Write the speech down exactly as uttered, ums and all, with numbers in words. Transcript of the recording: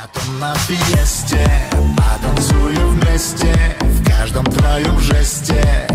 Летом на фиесте потанцуем вместе, в каждом твоем жесте